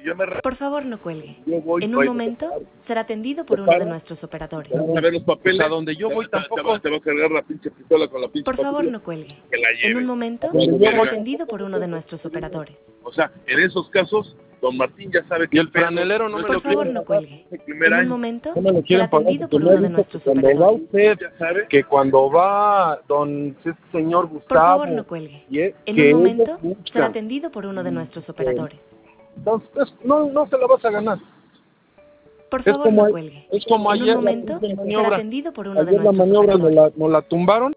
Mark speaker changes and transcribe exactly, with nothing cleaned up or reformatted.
Speaker 1: yo me...
Speaker 2: Por favor, no cuelgue.
Speaker 1: Yo voy,
Speaker 2: En
Speaker 1: voy,
Speaker 2: un momento será atendido por
Speaker 1: ¿te
Speaker 2: uno de
Speaker 1: para?
Speaker 2: nuestros operadores.
Speaker 1: Vamos a ver los papeles.
Speaker 3: Pues a donde yo voy
Speaker 1: Te- te-
Speaker 3: tampoco.
Speaker 1: Te va a cargar la pinche pistola con la pinche
Speaker 2: Por favor,
Speaker 1: patrulla.
Speaker 2: no cuelgue.
Speaker 1: Que la
Speaker 2: En un
Speaker 1: lleve.
Speaker 2: momento
Speaker 1: Bueno,
Speaker 2: será
Speaker 1: verga.
Speaker 2: atendido por uno de nuestros operadores.
Speaker 1: O sea, en esos casos, don Martín ya sabe que
Speaker 3: Y el franelero no me
Speaker 2: Por
Speaker 3: lo
Speaker 2: favor,
Speaker 3: quiere
Speaker 2: no
Speaker 3: pagar.
Speaker 2: cuelgue.
Speaker 1: el primer
Speaker 2: En un
Speaker 1: año.
Speaker 2: momento
Speaker 3: No me lo
Speaker 2: será
Speaker 3: quieren pagar
Speaker 2: atendido
Speaker 3: porque
Speaker 2: por
Speaker 3: me
Speaker 2: uno
Speaker 3: ha
Speaker 2: de
Speaker 3: dicho
Speaker 2: nuestros
Speaker 3: que cuando va
Speaker 2: operadores.
Speaker 3: usted,
Speaker 1: Ya sabe.
Speaker 3: que cuando va don este señor
Speaker 2: Por
Speaker 3: Gustavo,
Speaker 2: favor, no cuelgue.
Speaker 3: y es
Speaker 2: En
Speaker 3: que
Speaker 2: un
Speaker 3: ellos
Speaker 2: momento
Speaker 3: buscan.
Speaker 2: será atendido por uno de nuestros operadores.
Speaker 3: Entonces, no, no se la vas a ganar.
Speaker 2: Por
Speaker 3: Es
Speaker 2: favor,
Speaker 3: como,
Speaker 2: no cuelgue.
Speaker 3: es como
Speaker 2: En un
Speaker 3: ayer la
Speaker 2: momento
Speaker 3: pinche
Speaker 2: será
Speaker 3: maniobra.
Speaker 2: atendido por uno de
Speaker 3: Ayer la
Speaker 2: nuestros
Speaker 3: maniobra nos
Speaker 2: operadores.
Speaker 3: la, nos la tumbaron.